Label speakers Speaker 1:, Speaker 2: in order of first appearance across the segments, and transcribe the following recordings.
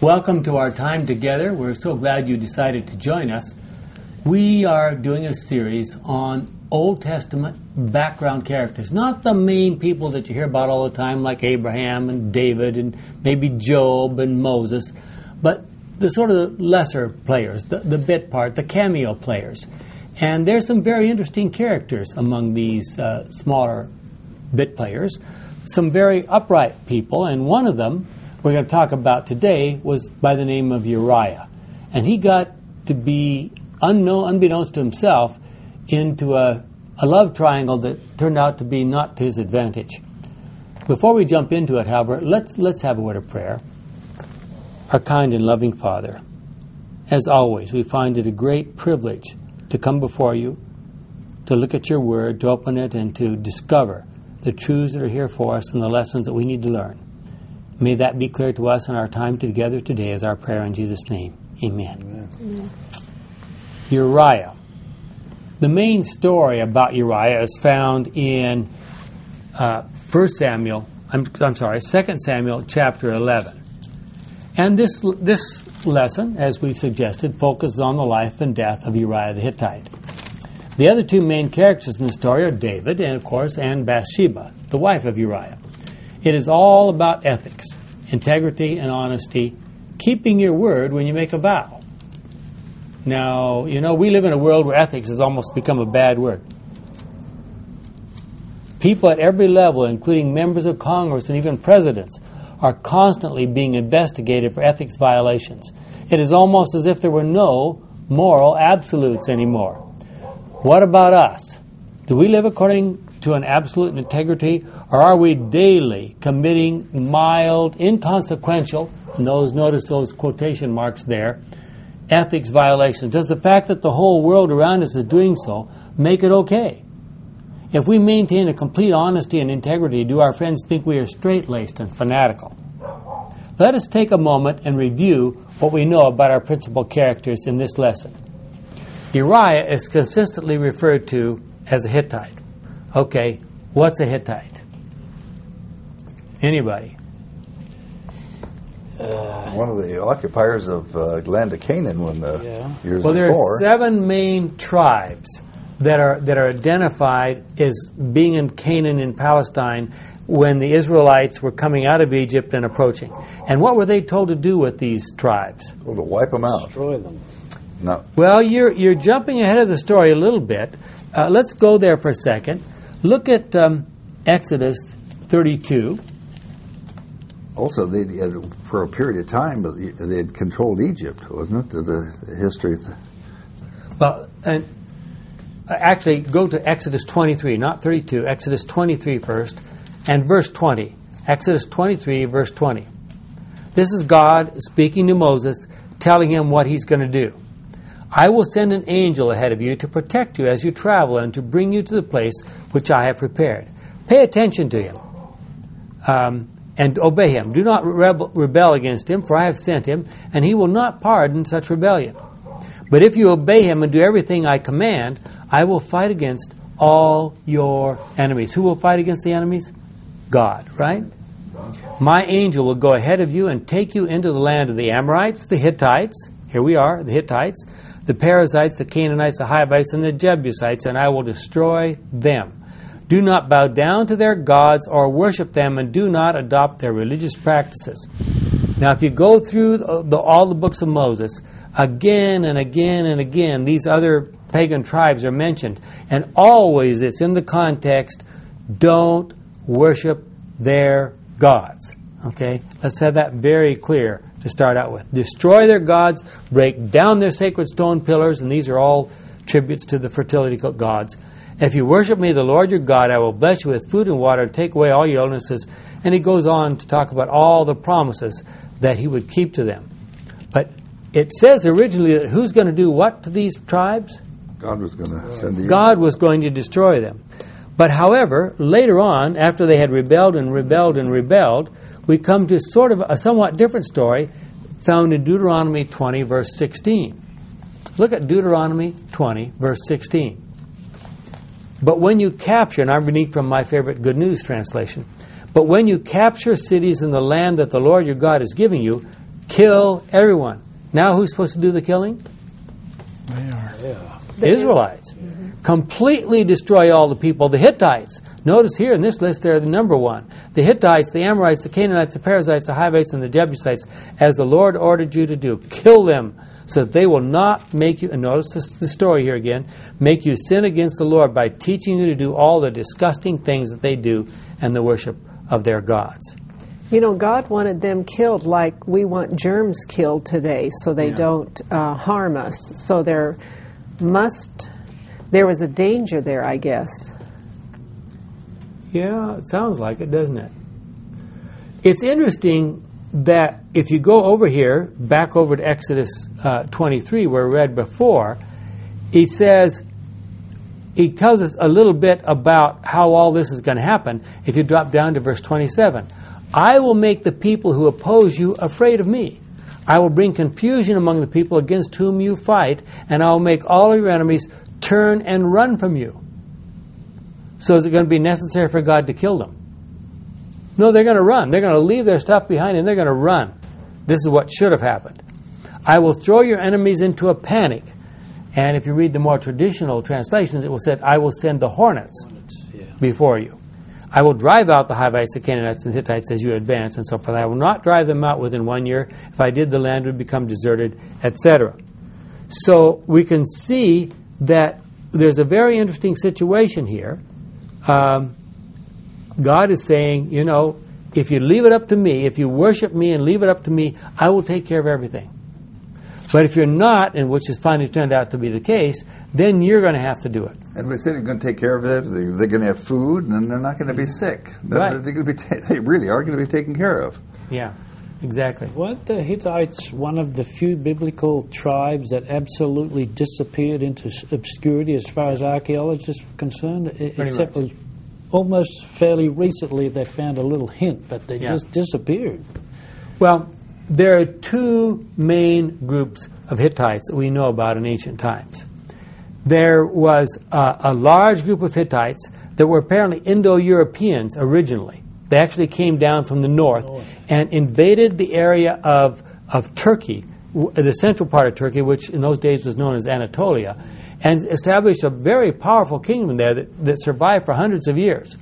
Speaker 1: Welcome to our time together. We're so glad you decided to join us. We are doing a series on Old Testament background characters. Not the main people that you hear about all the time, like Abraham and David and maybe Job and Moses, but the sort of lesser players, the bit part, the cameo players. And there's some very interesting characters among these smaller bit players, some very upright people, and one of them we're going to talk about today was by the name of Uriah. And he got to be, unbeknownst to himself, into a love triangle that turned out to be not to his advantage. Before we jump into it, however, let's have a word of prayer. Our kind and loving Father, as always, we find it a great privilege to come before you, to look at your word, to open it, and to discover the truths that are here for us and the lessons that we need to learn. May that be clear to us in our time together today as our prayer in Jesus' name. Amen. Amen. Uriah. The main story about Uriah is found in 2 Samuel chapter 11. And this lesson, as we've suggested, focuses on the life and death of Uriah the Hittite. The other two main characters in the story are David and, of course, and Bathsheba, the wife of Uriah. It is all about ethics, integrity and honesty, keeping your word when you make a vow. Now, we live in a world where ethics has almost become a bad word. People at every level, including members of Congress and even presidents, are constantly being investigated for ethics violations. It is almost as if there were no moral absolutes anymore. What about us? Do we live according to an absolute integrity, or are we daily committing mild, inconsequential, and notice those quotation marks there, ethics violations? Does the fact that the whole world around us is doing so make it okay? If we maintain a complete honesty and integrity, do our friends think we are straight-laced and fanatical? Let us take a moment and review what we know about our principal characters in this lesson. Uriah is consistently referred to as a Hittite. Okay, what's a Hittite? Anybody?
Speaker 2: One of the occupiers of land of Canaan years before.
Speaker 1: Well, there are 7 main tribes that are identified as being in Canaan in Palestine when the Israelites were coming out of Egypt and approaching. And what were they told to do with these tribes?
Speaker 2: Well, to wipe them out.
Speaker 3: Destroy them.
Speaker 2: No.
Speaker 1: Well, you're jumping ahead of the story a little bit. Let's go there for a second. Look at Exodus 32.
Speaker 2: Also, for a period of time, they had controlled Egypt, wasn't it? The history.
Speaker 1: Well, and actually, go to Exodus 23, not 32. Exodus 23 first, and verse 20. Exodus 23, verse 20. This is God speaking to Moses, telling him what he's going to do. I will send an angel ahead of you to protect you as you travel and to bring you to the place which I have prepared. Pay attention to him and obey him. Do not rebel against him, for I have sent him, and he will not pardon such rebellion. But if you obey him and do everything I command, I will fight against all your enemies. Who will fight against the enemies? God, right? My angel will go ahead of you and take you into the land of the Amorites, the Hittites. Here we are, the Hittites. The Perizzites, the Canaanites, the Hivites, and the Jebusites, and I will destroy them. Do not bow down to their gods or worship them, and do not adopt their religious practices. Now, if you go through all the books of Moses, again and again and again, these other pagan tribes are mentioned, and always it's in the context, don't worship their gods. Okay? Let's have that very clear to start out with. Destroy their gods, break down their sacred stone pillars, and these are all tributes to the fertility gods. If you worship me, the Lord your God, I will bless you with food and water, take away all your illnesses. And he goes on to talk about all the promises that he would keep to them. But it says originally that who's going to do what to these tribes?
Speaker 2: God was going to send the
Speaker 1: God was going to destroy them. But however, later on, after they had rebelled, we come to sort of a somewhat different story found in Deuteronomy 20, verse 16. Look at Deuteronomy 20, verse 16. But when you capture, and I'm reading from my favorite Good News translation, but when you capture cities in the land that the Lord your God is giving you, kill everyone. Now who's supposed to do the killing?
Speaker 3: They are.
Speaker 4: Yeah.
Speaker 1: The Israelites. Completely destroy all the people. The Hittites. Notice here in this list they're the number one. The Hittites, the Amorites, the Canaanites, the Perizzites, the Hivites, and the Jebusites, as the Lord ordered you to do. Kill them so that they will not make you, and notice the story here again, make you sin against the Lord by teaching you to do all the disgusting things that they do and the worship of their gods.
Speaker 5: You know, God wanted them killed like we want germs killed today so they don't harm us. So there was a danger there, I guess.
Speaker 1: Yeah, it sounds like it, doesn't it? It's interesting that if you go over here, back over to Exodus 23, where we read before, he tells us a little bit about how all this is going to happen. If you drop down to verse 27, I will make the people who oppose you afraid of me. I will bring confusion among the people against whom you fight, and I will make all of your enemies turn and run from you. So is it going to be necessary for God to kill them? No, they're going to run. They're going to leave their stuff behind and they're going to run. This is what should have happened. I will throw your enemies into a panic. And if you read the more traditional translations, it will say, I will send the hornets before you. I will drive out the Hivites, the Canaanites, and the Hittites as you advance, and so forth. I will not drive them out within 1 year. If I did, the land would become deserted, etc. So we can see that there's a very interesting situation here. God is saying, you know, if you leave it up to me, if you worship me and leave it up to me, I will take care of everything. But if you're not, and which has finally turned out to be the case, then you're going to have to do it.
Speaker 2: And we said you're going to take care of it. They're going to have food, and they're not going to be sick.
Speaker 1: Right.
Speaker 2: They really are going to be taken care of.
Speaker 1: Yeah, exactly.
Speaker 4: Weren't the Hittites one of the few biblical tribes that absolutely disappeared into obscurity as far as archaeologists are concerned? Except
Speaker 1: much.
Speaker 4: Almost fairly recently they found a little hint, but they just disappeared.
Speaker 1: Well, there are two main groups of Hittites that we know about in ancient times. There was a large group of Hittites that were apparently Indo-Europeans originally. They actually came down from the north and invaded the area of Turkey, the central part of Turkey, which in those days was known as Anatolia, and established a very powerful kingdom there that survived for hundreds of years.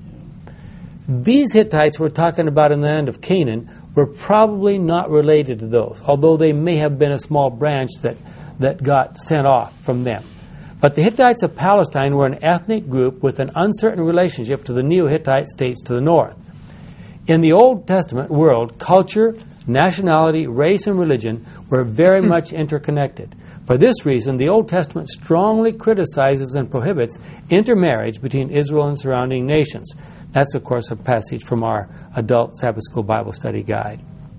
Speaker 1: These Hittites we're talking about in the land of Canaan were probably not related to those, although they may have been a small branch that got sent off from them. But the Hittites of Palestine were an ethnic group with an uncertain relationship to the Neo-Hittite states to the north. In the Old Testament world, culture, nationality, race, and religion were very much interconnected. For this reason, the Old Testament strongly criticizes and prohibits intermarriage between Israel and surrounding nations. That's, of course, a passage from our adult Sabbath School Bible Study Guide.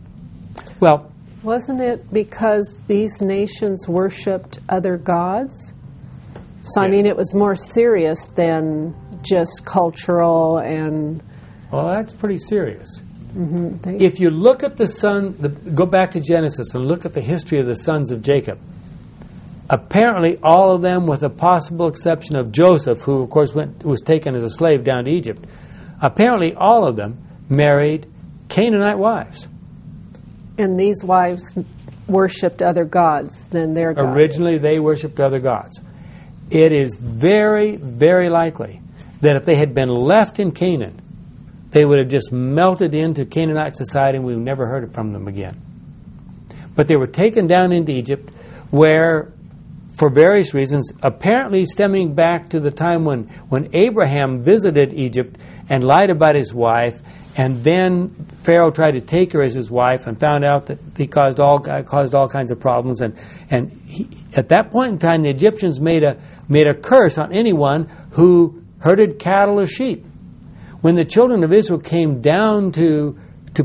Speaker 1: Well,
Speaker 5: wasn't it because these nations worshipped other gods? So, I mean, it was more serious than just cultural and...
Speaker 1: Well, that's pretty serious.
Speaker 5: Mm-hmm.
Speaker 1: If you look at go back to Genesis and look at the history of the sons of Jacob, apparently all of them, with a possible exception of Joseph, who, of course, was taken as a slave down to Egypt, apparently all of them married Canaanite wives.
Speaker 5: And these wives worshipped other gods than their God.
Speaker 1: Originally, they worshipped other gods. It is very, very likely that if they had been left in Canaan, they would have just melted into Canaanite society and we've never heard from them again. But they were taken down into Egypt where, for various reasons, apparently stemming back to the time when Abraham visited Egypt and lied about his wife, and then Pharaoh tried to take her as his wife and found out that he caused all kinds of problems. And at that point in time, the Egyptians made a curse on anyone who herded cattle or sheep. When the children of Israel came down to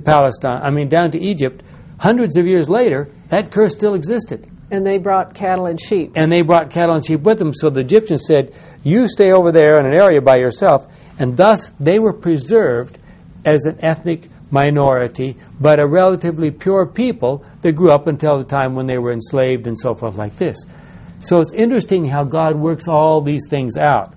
Speaker 1: down to Egypt, hundreds of years later, that curse still existed.
Speaker 5: And they brought cattle and sheep.
Speaker 1: And they brought cattle and sheep with them. So the Egyptians said, you stay over there in an area by yourself. And thus they were preserved as an ethnic minority, but a relatively pure people that grew up until the time when they were enslaved and so forth like this. So it's interesting how God works all these things out.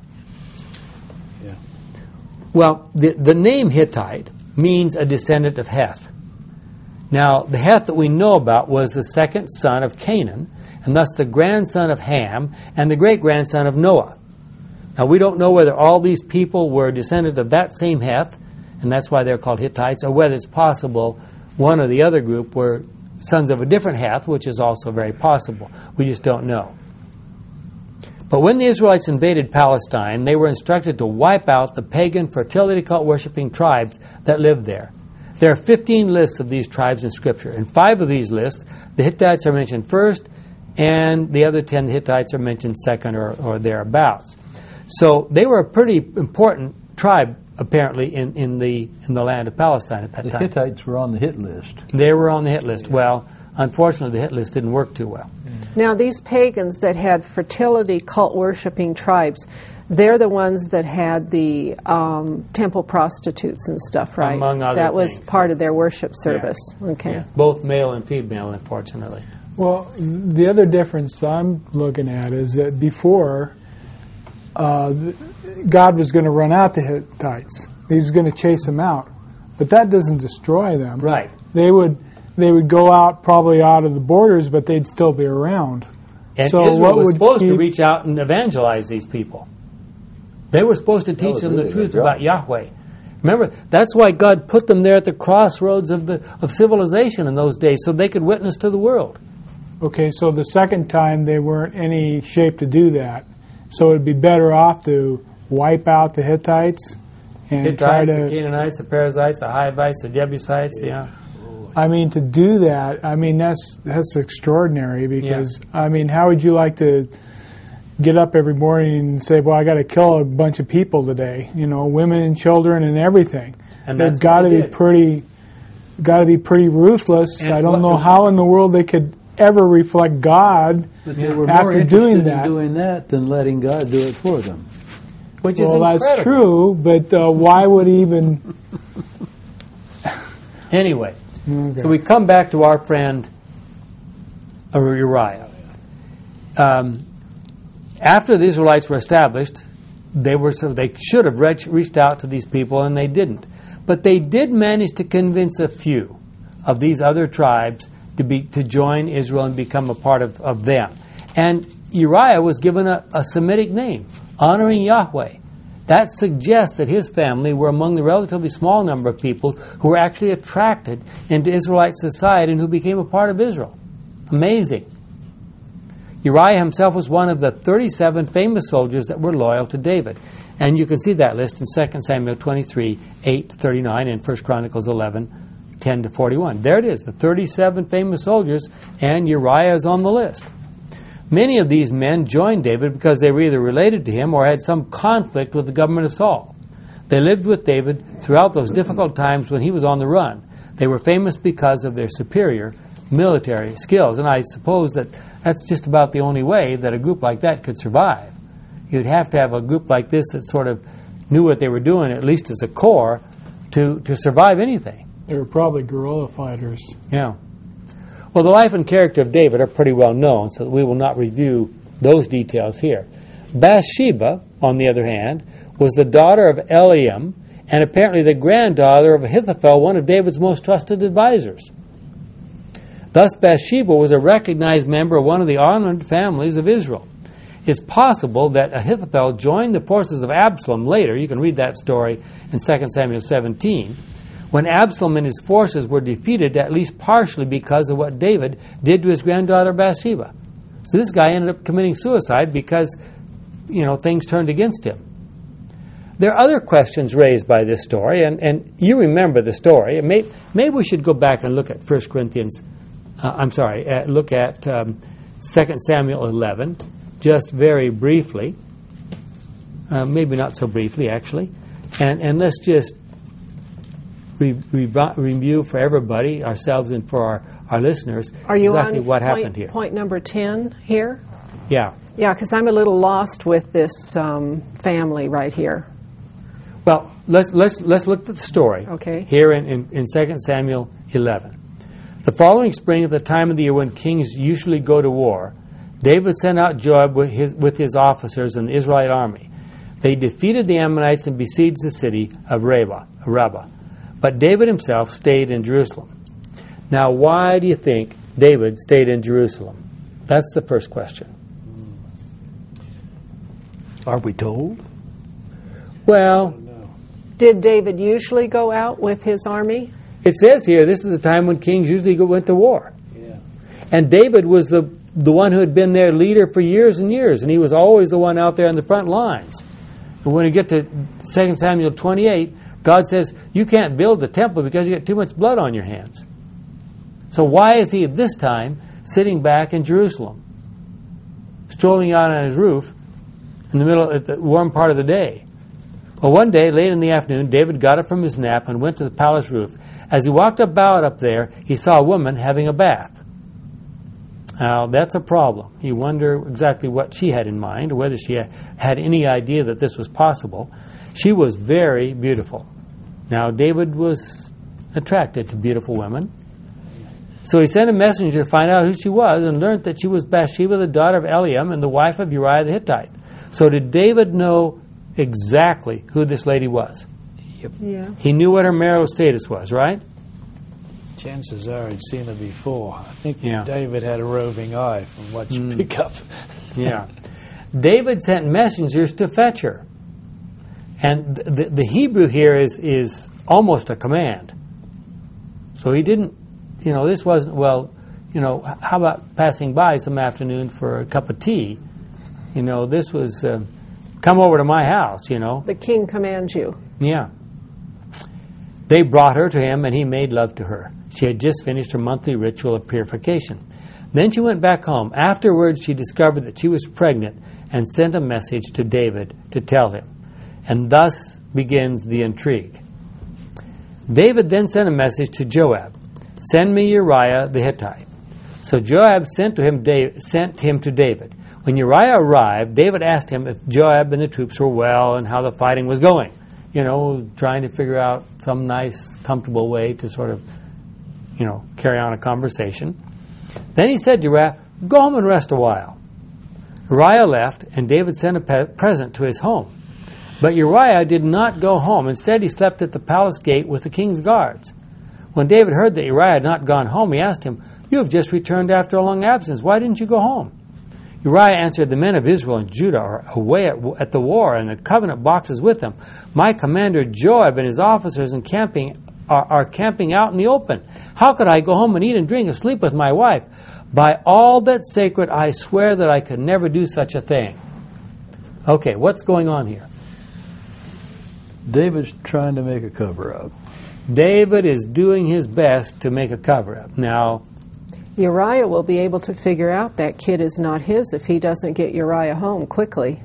Speaker 4: Yeah.
Speaker 1: Well, the name Hittite means a descendant of Heth. Now, the Heth that we know about was the second son of Canaan, and thus the grandson of Ham and the great-grandson of Noah. Now, we don't know whether all these people were descendants of that same Heth, and that's why they're called Hittites, or whether it's possible one or the other group were sons of a different Heth, which is also very possible. We just don't know. But when the Israelites invaded Palestine, they were instructed to wipe out the pagan fertility cult worshipping tribes that lived there. There are 15 lists of these tribes in Scripture. In 5 of these lists, the Hittites are mentioned first, and the other 10 Hittites are mentioned second or thereabouts. So they were a pretty important tribe, apparently, in the land of Palestine at that time.
Speaker 3: The Hittites were on the hit list.
Speaker 1: They were on the hit list. Well, unfortunately, the hit list didn't work too well.
Speaker 5: Now, these pagans that had fertility cult worshipping tribes, they're the ones that had the temple prostitutes and stuff, right?
Speaker 1: Among other
Speaker 5: that was
Speaker 1: things.
Speaker 5: part of their worship service. Okay.
Speaker 1: Yeah. Both male and female, unfortunately.
Speaker 6: Well, the other difference I'm looking at is that before, God was going to run out the Hittites. He was going to chase them out. But that doesn't destroy them.
Speaker 1: Right.
Speaker 6: They would go out, probably out of the borders, but they'd still be around.
Speaker 1: And
Speaker 6: So
Speaker 1: Israel
Speaker 6: what
Speaker 1: was
Speaker 6: would
Speaker 1: supposed to
Speaker 6: keep-
Speaker 1: reach out and evangelize these people. They were supposed to teach
Speaker 2: was
Speaker 1: them
Speaker 2: really
Speaker 1: the truth
Speaker 2: their job.
Speaker 1: about Yahweh. Remember, that's why God put them there at the crossroads of civilization in those days, so they could witness to the world.
Speaker 6: Okay, so the second time they weren't any shape to do that. So it'd be better off to wipe out the Hittites and try
Speaker 1: Hittites, the
Speaker 6: to...
Speaker 1: Canaanites, the Perizzites, the Hivites, the Jebusites, yeah.
Speaker 6: I mean, to do that, I mean, that's extraordinary because, I mean, how would you like to get up every morning and say, well, I got to kill a bunch of people today, you know, women and children and everything.
Speaker 1: And
Speaker 6: They've
Speaker 1: that's
Speaker 6: got
Speaker 1: what
Speaker 6: to
Speaker 1: they
Speaker 6: be
Speaker 1: did.
Speaker 6: pretty ruthless.
Speaker 1: And
Speaker 6: I don't
Speaker 1: what-
Speaker 6: know how in the world they could ever reflect God
Speaker 3: But they were
Speaker 6: after
Speaker 3: more interested
Speaker 6: doing that.
Speaker 3: in doing that than letting God do it for them.
Speaker 1: Which is
Speaker 6: Well,
Speaker 1: incredible.
Speaker 6: that's true, but why would he even...
Speaker 1: Anyway,
Speaker 6: Okay.
Speaker 1: so we come back to our friend Uriah. After the Israelites were established, they should have reached out to these people, and they didn't. But they did manage to convince a few of these other tribes to join Israel and become a part of them. And Uriah was given a Semitic name, honoring Yahweh. That suggests that his family were among the relatively small number of people who were actually attracted into Israelite society and who became a part of Israel. Amazing. Uriah himself was one of the 37 famous soldiers that were loyal to David. And you can see that list in 2 Samuel 23, 8-39, and 1 Chronicles 11, 10-41. There it is, the 37 famous soldiers, and Uriah is on the list. Many of these men joined David because they were either related to him or had some conflict with the government of Saul. They lived with David throughout those difficult times when he was on the run. They were famous because of their superior military skills, and I suppose that's just about the only way that a group like that could survive. You'd have to have a group like this that sort of knew what they were doing, at least as a core, to survive anything.
Speaker 6: They were probably guerrilla fighters.
Speaker 1: Yeah. Well, the life and character of David are pretty well known, so we will not review those details here. Bathsheba, on the other hand, was the daughter of Eliam and apparently the granddaughter of Ahithophel, one of David's most trusted advisors. Thus, Bathsheba was a recognized member of one of the honored families of Israel. It's possible that Ahithophel joined the forces of Absalom later. You can read that story in 2 Samuel 17. When Absalom and his forces were defeated, at least partially because of what David did to his granddaughter Bathsheba. So this guy ended up committing suicide because, things turned against him. There are other questions raised by this story, and you remember the story. Maybe we should go back and look at 1 Corinthians, look at 2 Samuel 11, just very briefly. Maybe not so briefly, actually. And let's just review for everybody, ourselves and for our listeners,
Speaker 5: Are you
Speaker 1: exactly
Speaker 5: on
Speaker 1: what happened here.
Speaker 5: point number 10 here?
Speaker 1: Yeah.
Speaker 5: Yeah, because I'm a little lost with this family right here.
Speaker 1: Well, let's look at the story.
Speaker 5: Okay.
Speaker 1: Here in 2 Samuel 11. The following spring, at the time of the year when kings usually go to war, David sent out Joab with his officers and the Israelite army. They defeated the Ammonites and besieged the city of Rabbah. But David himself stayed in Jerusalem. Now, why do you think David stayed in Jerusalem? That's the first question.
Speaker 3: Are we told?
Speaker 1: Well,
Speaker 5: Did David usually go out with his army?
Speaker 1: it says here this is the time when kings usually went to war.
Speaker 4: Yeah.
Speaker 1: And David was the one who had been their leader for years and years, and he was always the one out there on the front lines. And when you get to 2 Samuel 28, God says, you can't build the temple because you got too much blood on your hands. So why is he at this time sitting back in Jerusalem, strolling out on his roof in the middle at the warm part of the day? Well, one day, late in the afternoon, David got up from his nap and went to the palace roof. As he walked about up there, he saw a woman having a bath. Now, that's a problem. You wonder exactly what she had in mind, or whether she had any idea that this was possible. She was very beautiful. Now, David was attracted to beautiful women. So he sent a messenger to find out who she was and learned that she was Bathsheba, the daughter of Eliam, and the wife of Uriah the Hittite. So did David know exactly who this lady was?
Speaker 5: Yeah.
Speaker 1: He knew what her marital status was, right?
Speaker 4: Chances are he'd seen her before. I think
Speaker 1: Yeah.
Speaker 4: David had a roving eye from what you pick up.
Speaker 1: Yeah. David sent messengers to fetch her. And the Hebrew here is almost a command. So he didn't, this wasn't, how about passing by some afternoon for a cup of tea? This was, come over to my house,
Speaker 5: The king commands you.
Speaker 1: Yeah. They brought her to him, and he made love to her. She had just finished her monthly ritual of purification. Then she went back home. Afterwards, she discovered that she was pregnant and sent a message to David to tell him. And thus begins the intrigue. David then sent a message to Joab. Send me Uriah the Hittite. So Joab sent him to David. When Uriah arrived, David asked him if Joab and the troops were well and how the fighting was going. Trying to figure out some nice, comfortable way to sort of, carry on a conversation. Then he said to Uriah, go home and rest a while. Uriah left, and David sent a present to his home. But Uriah did not go home. Instead, he slept at the palace gate with the king's guards. When David heard that Uriah had not gone home, he asked him, you have just returned after a long absence. Why didn't you go home? Uriah answered, the men of Israel and Judah are away at the war, and the covenant box is with them. My commander Joab and his officers are camping out in the open. How could I go home and eat and drink and sleep with my wife? By all that's sacred, I swear that I could never do such a thing. Okay, what's going on here?
Speaker 3: David's trying to make a cover-up.
Speaker 1: David is doing his best to make a cover-up. Now,
Speaker 5: Uriah will be able to figure out that kid is not his if he doesn't get Uriah home quickly.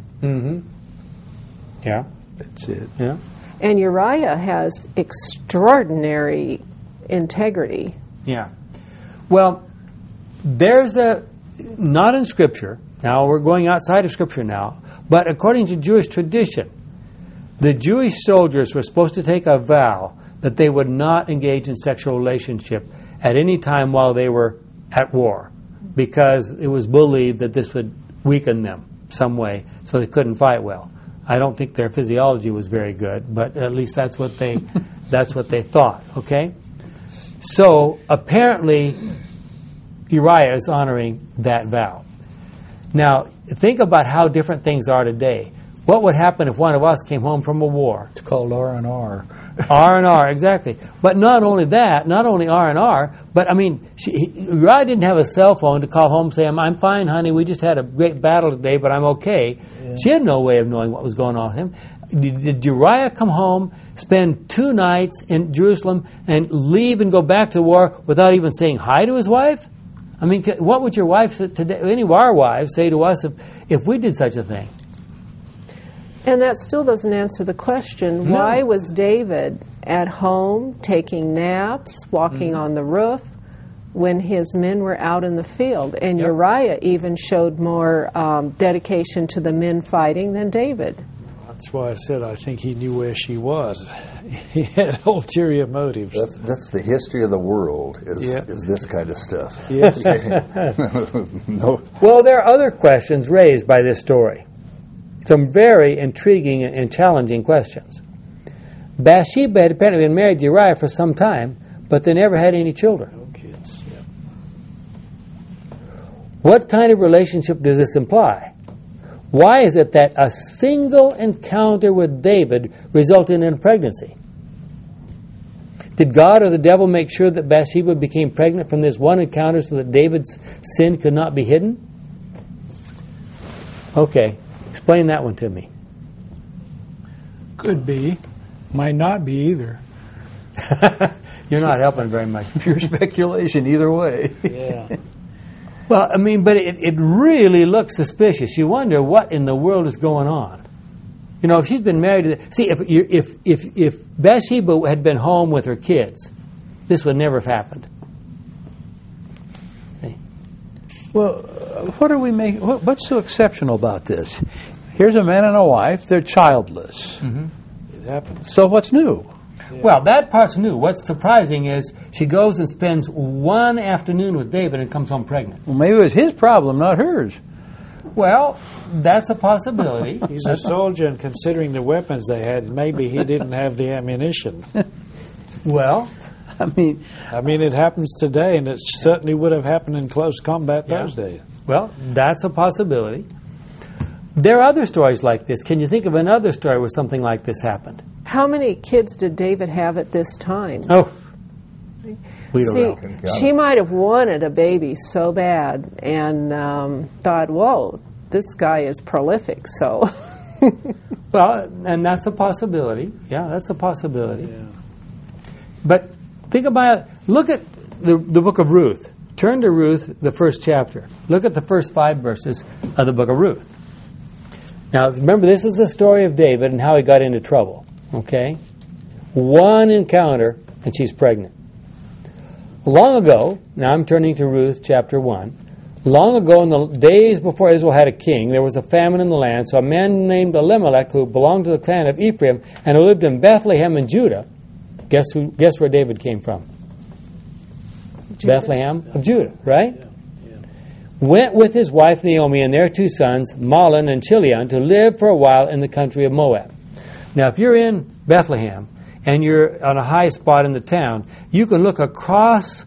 Speaker 1: Yeah.
Speaker 3: That's it.
Speaker 1: Yeah.
Speaker 5: And Uriah has extraordinary integrity.
Speaker 1: Yeah. Well, there's not in Scripture, now we're going outside of Scripture now, but according to Jewish tradition, the Jewish soldiers were supposed to take a vow that they would not engage in sexual relationship at any time while they were at war, because it was believed that this would weaken them some way, so they couldn't fight well. I don't think their physiology was very good, but at least that's what they thought. Okay, so apparently Uriah is honoring that vow. Now think about how different things are today. What would happen if one of us came home from a war?
Speaker 3: It's called R&R.
Speaker 1: R&R, exactly. But not only R&R, but I mean, Uriah didn't have a cell phone to call home and say, I'm fine, honey, we just had a great battle today, but I'm okay. Yeah. She had no way of knowing what was going on with him. Did Uriah come home, spend 2 nights in Jerusalem, and leave and go back to war without even saying hi to his wife? I mean, what would your wife say today, any of our wives say to us if we did such a thing?
Speaker 5: And that still doesn't answer the question.
Speaker 1: No.
Speaker 5: Why was David at home, taking naps, walking on the roof, when his men were out in the field? And Uriah even showed more dedication to the men fighting than David.
Speaker 4: That's why I said I think he knew where she was. He had ulterior motives.
Speaker 2: That's the history of the world, is this kind of stuff.
Speaker 4: Yes.
Speaker 2: No.
Speaker 1: Well, there are other questions raised by this story. Some very intriguing and challenging questions. Bathsheba had apparently been married to Uriah for some time, but they never had any children.
Speaker 4: No kids.
Speaker 1: What kind of relationship does this imply? Why is it that a single encounter with David resulted in a pregnancy? Did God or the devil make sure that Bathsheba became pregnant from this one encounter so that David's sin could not be hidden? Okay, explain that one to me.
Speaker 6: Could be. Might not be either.
Speaker 1: You're not helping very much.
Speaker 3: Pure speculation either way.
Speaker 4: Yeah.
Speaker 1: Well, I mean, but it really looks suspicious. You wonder what in the world is going on. You know, if she's been married to... See, if Bathsheba had been home with her kids, this would never have happened. Okay.
Speaker 3: Well, what are we making? What's so exceptional about this? Here's a man and a wife. They're childless.
Speaker 4: It happens.
Speaker 3: So what's new?
Speaker 1: Well, that part's new. What's surprising is she goes and spends one afternoon with David and comes home pregnant.
Speaker 3: Well, maybe it was his problem, not hers.
Speaker 1: Well, that's a possibility.
Speaker 4: He's a soldier, and considering the weapons they had, maybe he didn't have the ammunition.
Speaker 1: Well,
Speaker 3: I mean,
Speaker 4: it happens today, and it certainly would have happened in close combat those days.
Speaker 1: well, that's a possibility. There are other stories like this. Can you think of another story where something like this happened?
Speaker 5: How many kids did David have at this time?
Speaker 1: Oh, we don't know.
Speaker 5: See, she might have wanted a baby so bad and thought, whoa, this guy is prolific, so...
Speaker 1: Well, and that's a possibility. Yeah, that's a possibility.
Speaker 4: Yeah.
Speaker 1: But think about it. Look at the book of Ruth. Turn to Ruth, the first chapter. Look at the first 5 verses of the book of Ruth. Now, remember, this is the story of David and how he got into trouble. Okay? One encounter, and she's pregnant. Long ago, now I'm turning to Ruth chapter 1. Long ago, in the days before Israel had a king, there was a famine in the land. So a man named Elimelech, who belonged to the clan of Ephraim and who lived in Bethlehem in Judah, guess where David came from? Judah. Bethlehem of Judah, right?
Speaker 4: Yeah.
Speaker 1: Went with his wife Naomi and their 2 sons, Mahlon and Chilion, to live for a while in the country of Moab. Now, if you're in Bethlehem and you're on a high spot in the town, you can look across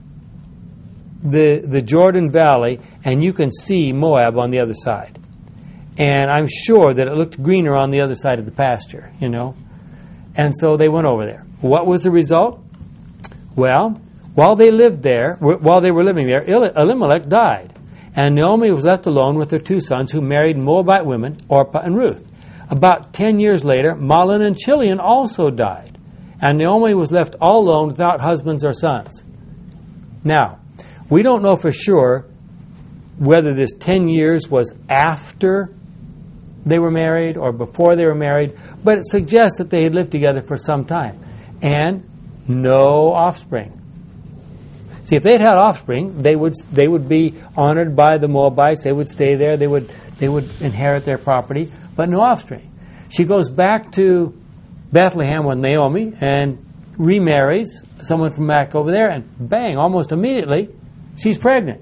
Speaker 1: the Jordan Valley and you can see Moab on the other side. And I'm sure that it looked greener on the other side of the pasture, you know. And so they went over there. What was the result? Well, while they were living there, Elimelech died. And Naomi was left alone with her 2 sons who married Moabite women, Orpah and Ruth. About 10 years later, Mahlon and Chilion also died. And Naomi was left all alone without husbands or sons. Now, we don't know for sure whether this 10 years was after they were married or before they were married, but it suggests that they had lived together for some time. And no offspring. See, if they'd had offspring, they would be honored by the Moabites. They would stay there. They would inherit their property, but no offspring. She goes back to Bethlehem with Naomi and remarries someone from back over there, and bang, almost immediately, she's pregnant.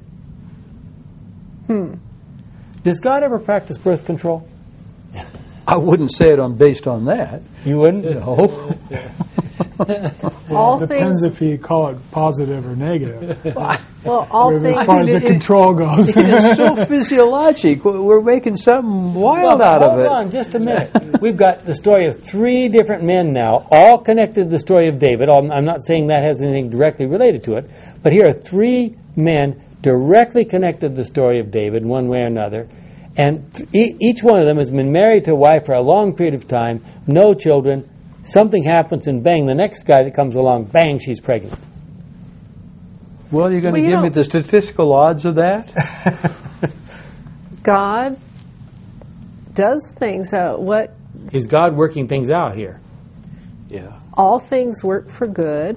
Speaker 1: Does God ever practice birth control?
Speaker 3: I wouldn't say it based on that.
Speaker 1: You wouldn't?
Speaker 3: No.
Speaker 5: All
Speaker 6: Depends
Speaker 5: things,
Speaker 6: if you call it positive or negative.
Speaker 5: well, all
Speaker 6: As
Speaker 5: things,
Speaker 6: far as the control goes.
Speaker 3: It's so physiologic. We're making something wild out of it.
Speaker 1: Hold on just a minute. We've got the story of 3 different men now, all connected to the story of David. I'm not saying that has anything directly related to it, but here are 3 men directly connected to the story of David in one way or another. And each one of them has been married to a wife for a long period of time, no children. Something happens and bang, the next guy that comes along, bang, she's pregnant.
Speaker 3: Well, you're going to give me the statistical odds of that?
Speaker 5: God does things. What
Speaker 1: Is God working things out here?
Speaker 4: Yeah.
Speaker 5: all things work for good.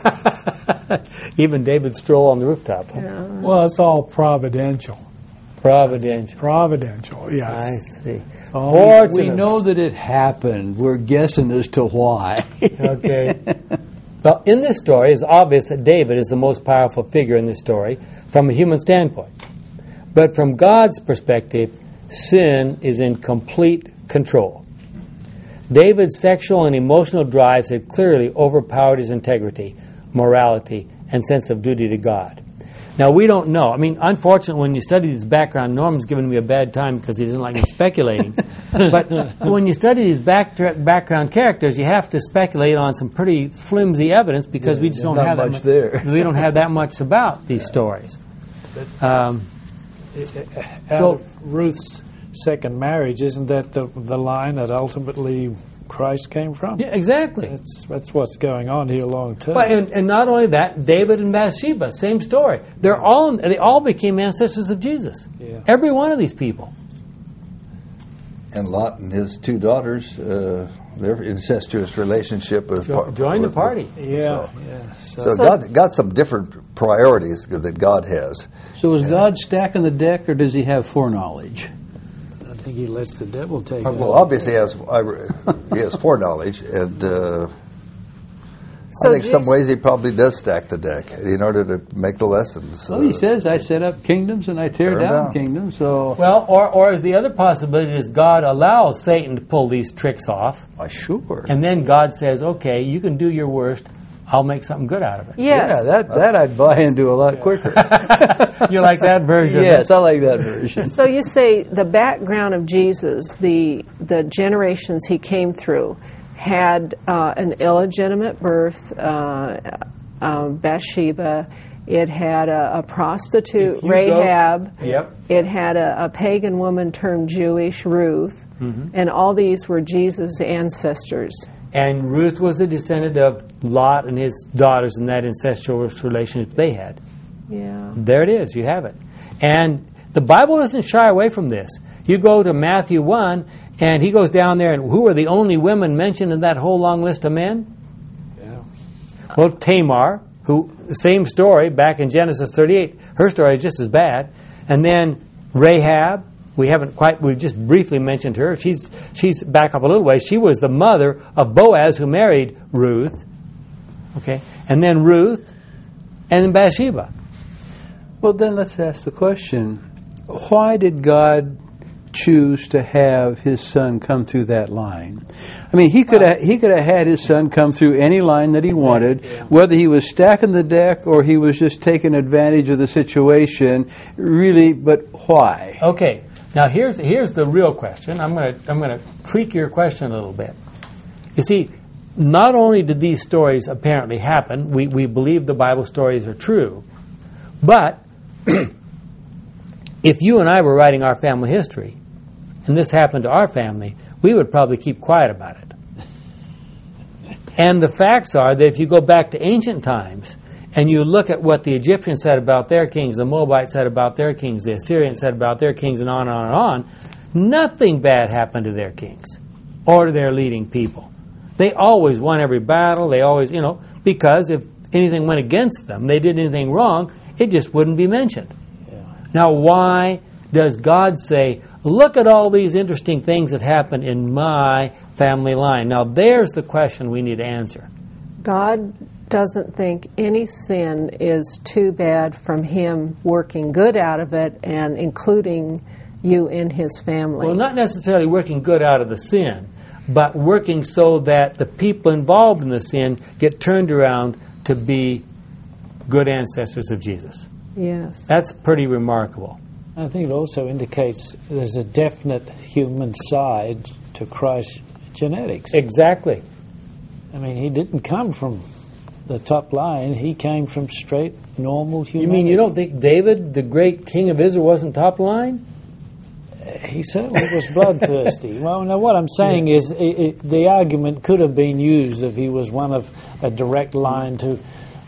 Speaker 1: Even David's stroll on the rooftop. Huh?
Speaker 5: Yeah.
Speaker 6: Well, it's all providential.
Speaker 1: Providential.
Speaker 6: Providential, yes.
Speaker 1: I see.
Speaker 3: We know that it happened. We're guessing as to why.
Speaker 1: Okay. Well, in this story, it's obvious that David is the most powerful figure in this story from a human standpoint. But from God's perspective, sin is in complete control. David's sexual and emotional drives had clearly overpowered his integrity, morality, and sense of duty to God. Now, we don't know. I mean, unfortunately, when you study this background, Norman's giving me a bad time because he doesn't like me speculating. But when you study these background characters, you have to speculate on some pretty flimsy evidence because we just don't have that much
Speaker 3: there.
Speaker 1: We don't have that much about these stories.
Speaker 4: Out of Ruth's second marriage, isn't that the line that ultimately Christ came from?
Speaker 1: Yeah, exactly.
Speaker 4: That's what's going on here long term.
Speaker 1: But, and not only that, David and Bathsheba, same story. They all became ancestors of Jesus.
Speaker 4: Yeah.
Speaker 1: Every one of these people.
Speaker 2: And Lot and his two daughters, their incestuous relationship was
Speaker 1: Join the party.
Speaker 4: Yeah.
Speaker 2: So God got some different priorities that God has.
Speaker 3: So is God stacking the deck, or does he have foreknowledge?
Speaker 4: I think he lets the devil take it.
Speaker 2: Well, obviously he has foreknowledge, and I think some ways he probably does stack the deck in order to make the lessons.
Speaker 3: Well, he says, I set up kingdoms and I tear down kingdoms. So,
Speaker 1: well, or is the other possibility is God allows Satan to pull these tricks off,
Speaker 3: sure.
Speaker 1: and then God says, okay, you can do your worst, I'll make something good out of it.
Speaker 5: Yes.
Speaker 3: Yeah, that I'd buy into a lot quicker.
Speaker 1: You like that version?
Speaker 3: Yes, I like that version.
Speaker 5: So you say the background of Jesus, the generations he came through, had an illegitimate birth, Bathsheba. It had a prostitute, Rahab.
Speaker 1: Yep.
Speaker 5: It had a pagan woman turned Jewish, Ruth. Mm-hmm. And all these were Jesus' ancestors.
Speaker 1: And Ruth was a descendant of Lot and his daughters in that incestuous relationship they had.
Speaker 5: Yeah.
Speaker 1: There it is. You have it. And the Bible doesn't shy away from this. You go to Matthew 1, and he goes down there, and who are the only women mentioned in that whole long list of men?
Speaker 4: Yeah.
Speaker 1: Well, Tamar, who, same story back in Genesis 38. Her story is just as bad. And then Rahab. We've just briefly mentioned her. She's back up a little way. She was the mother of Boaz, who married Ruth. Okay. And then Ruth, and then Bathsheba.
Speaker 3: Well, then let's ask the question, why did God choose to have his son come through that line? I mean, he could have had his son come through any line that he wanted, whether he was stacking the deck or he was just taking advantage of the situation. Really, but why?
Speaker 1: Okay. Now here's the real question. I'm going to tweak your question a little bit. You see, not only did these stories apparently happen, we believe the Bible stories are true, but if you and I were writing our family history, and this happened to our family, we would probably keep quiet about it. And the facts are that if you go back to ancient times, and you look at what the Egyptians said about their kings, the Moabites said about their kings, the Assyrians said about their kings, and on and on and on, nothing bad happened to their kings or to their leading people. They always won every battle. They always, because if anything went against them, they did anything wrong, it just wouldn't be mentioned. Yeah. Now, why does God say, look at all these interesting things that happened in my family line? Now, there's the question we need to answer.
Speaker 5: God doesn't think any sin is too bad from him working good out of it and including you in his family.
Speaker 1: Well, not necessarily working good out of the sin, but working so that the people involved in the sin get turned around to be good ancestors of Jesus.
Speaker 5: Yes.
Speaker 1: That's pretty remarkable.
Speaker 4: I think it also indicates there's a definite human side to Christ's genetics.
Speaker 1: Exactly.
Speaker 4: I mean, he didn't come from the top line. He came from straight, normal humanity.
Speaker 1: You mean you don't think David, the great king of Israel, wasn't top line?
Speaker 4: He certainly was bloodthirsty. Well, now what I'm saying is the argument could have been used if he was one of a direct line to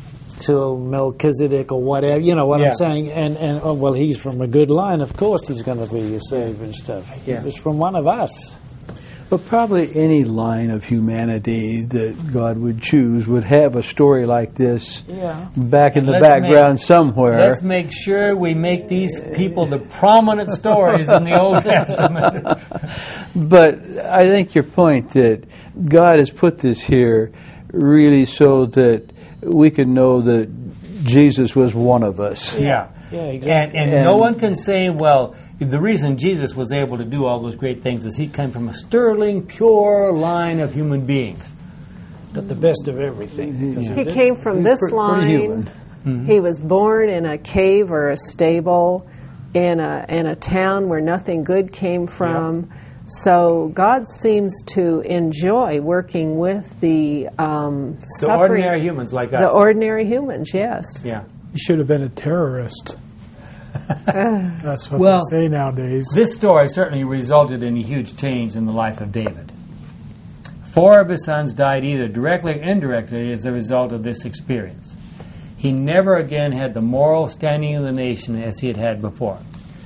Speaker 4: Melchizedek or whatever. You know what I'm saying? And well, he's from a good line. Of course he's going to be your savior and stuff. He was from one of us.
Speaker 3: But probably any line of humanity that God would choose would have a story like this back in the background somewhere.
Speaker 1: Let's make sure we make these people the prominent stories in the Old Testament.
Speaker 3: But I think your point that God has put this here really so that we can know that Jesus was one of us.
Speaker 1: Yeah, exactly. And no one can say, well, the reason Jesus was able to do all those great things is he came from a sterling, pure line of human beings.
Speaker 4: But the best of everything.
Speaker 5: He came from this line He was born in a cave or a stable in a town where nothing good came from.
Speaker 1: Yep.
Speaker 5: So God seems to enjoy working with the suffering,
Speaker 1: ordinary humans like us.
Speaker 5: The ordinary humans, yes.
Speaker 1: Yeah.
Speaker 6: You should have been a terrorist. That's what
Speaker 1: Well,
Speaker 6: they say nowadays.
Speaker 1: This story certainly resulted in a huge change in the life of David. 4 of his sons died either directly or indirectly as a result of this experience. He never again had the moral standing of the nation as he had had before.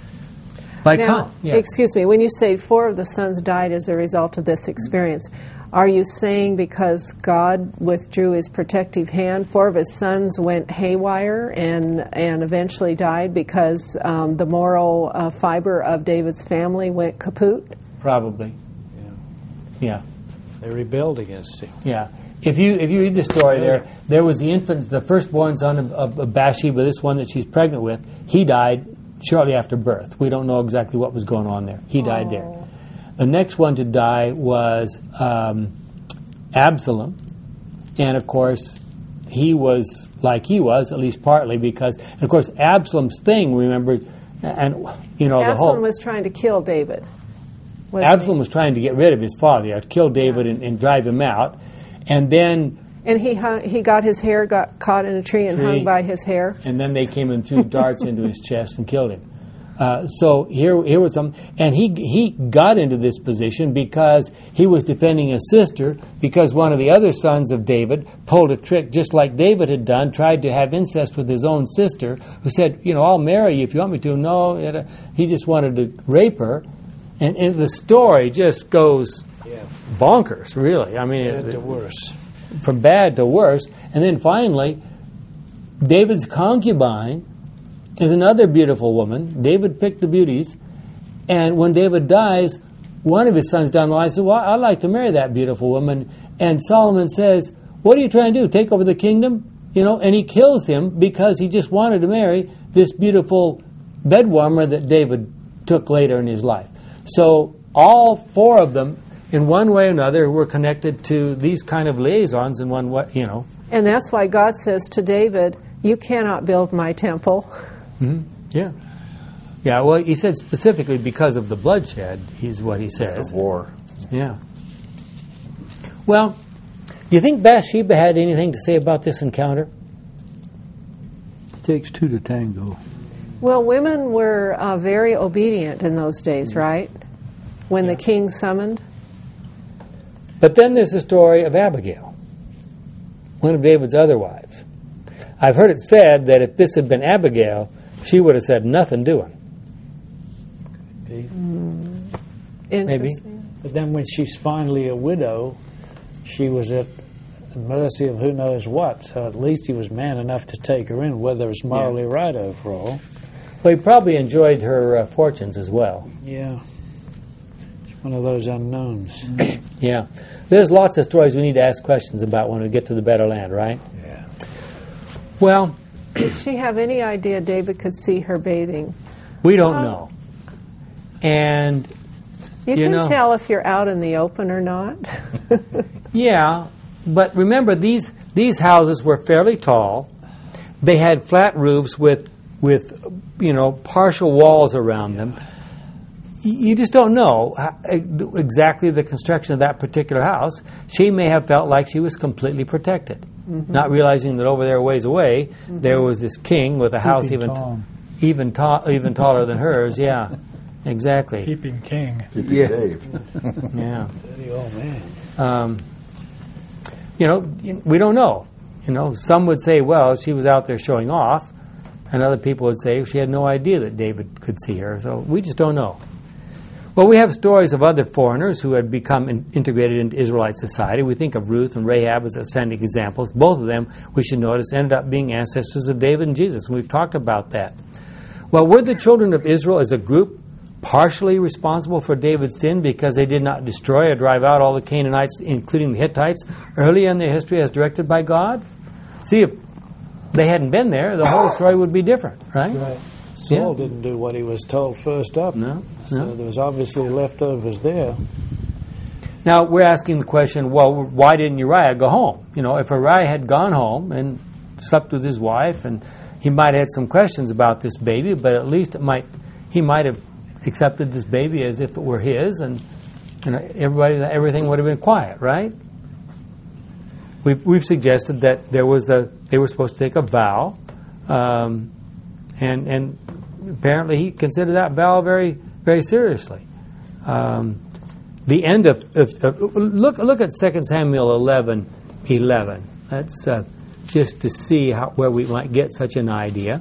Speaker 5: Now, excuse me, when you say 4 of the sons died as a result of this experience, are you saying because God withdrew his protective hand, 4 of his sons went haywire and eventually died because the moral fiber of David's family went kaput?
Speaker 1: Probably. Yeah.
Speaker 4: They rebelled against him.
Speaker 1: Yeah. If you read the story there was the infant, the firstborn son of Bathsheba, this one that she's pregnant with. He died shortly after birth. We don't know exactly what was going on there. He died there. The next one to die was Absalom, and of course he was like he was, at least partly because, and of course Absalom's thing. Remember, and the whole
Speaker 5: Absalom was trying to kill David.
Speaker 1: Absalom was trying to get rid of his father, kill David and drive him out, and then.
Speaker 5: And he got his hair caught in a tree and hung by his hair.
Speaker 1: And then they came and threw darts into his chest and killed him. So here was some, and he got into this position because he was defending his sister, because one of the other sons of David pulled a trick just like David had done, tried to have incest with his own sister, who said, I'll marry you if you want me to. No, he just wanted to rape her. And the story just goes bonkers, really. I mean,
Speaker 4: Bad to worse.
Speaker 1: From bad to worse. And then finally, David's concubine is another beautiful woman. David picked the beauties. And when David dies, one of his sons down the line says, well, I'd like to marry that beautiful woman. And Solomon says, what are you trying to do, take over the kingdom? And he kills him because he just wanted to marry this beautiful bedwarmer that David took later in his life. So all 4 of them, in one way or another, were connected to these kind of liaisons in one way,
Speaker 5: And that's why God says to David, you cannot build my temple.
Speaker 1: Mm-hmm. Yeah. Yeah, well, he said specifically because of the bloodshed, is what he says.
Speaker 2: War.
Speaker 1: Yeah. Well, do you think Bathsheba had anything to say about this encounter?
Speaker 3: It takes 2 to tango.
Speaker 5: Well, women were very obedient in those days, right? When the king summoned.
Speaker 1: But then there's the story of Abigail, one of David's other wives. I've heard it said that if this had been Abigail, she would have said nothing doing.
Speaker 5: Interesting.
Speaker 4: But then when she's finally a widow, she was at the mercy of who knows what. So at least he was man enough to take her in, whether it's morally right overall.
Speaker 1: Well, he probably enjoyed her fortunes as well.
Speaker 4: Yeah. It's one of those unknowns.
Speaker 1: Yeah. There's lots of stories we need to ask questions about when we get to the better land, right?
Speaker 4: Yeah.
Speaker 1: Well,
Speaker 5: Did she have any idea David could see her bathing?
Speaker 1: we don't know. And,
Speaker 5: You can tell if you're out in the open or not.
Speaker 1: yeah, but remember, these houses were fairly tall. They had flat roofs with partial walls around them. You just don't know exactly the construction of that particular house. She may have felt like she was completely protected, not realizing that over there, ways away, there was this king with a house even taller than hers. Yeah, exactly.
Speaker 6: Peeping King.
Speaker 2: Peeping Dave.
Speaker 1: Yeah.
Speaker 4: Dirty old man.
Speaker 1: We don't know. Some would say, well, she was out there showing off, and other people would say she had no idea that David could see her. So we just don't know. Well, we have stories of other foreigners who had become integrated into Israelite society. We think of Ruth and Rahab as outstanding examples. Both of them, we should notice, ended up being ancestors of David and Jesus, and we've talked about that. Well, were the children of Israel as a group partially responsible for David's sin because they did not destroy or drive out all the Canaanites, including the Hittites, early in their history as directed by God? See, if they hadn't been there, the whole story would be different, right?
Speaker 4: Right. Saul didn't do what he was told first up.
Speaker 1: No.
Speaker 4: So there was obviously leftovers there.
Speaker 1: Now, we're asking the question, well, why didn't Uriah go home? If Uriah had gone home and slept with his wife, and he might have had some questions about this baby, but at least he might have accepted this baby as if it were his, and everything would have been quiet, right? We've suggested that they were supposed to take a vow, and apparently he considered that vow very, very seriously. The end of look at 2 Samuel 11:11. That's just to see where we might get such an idea.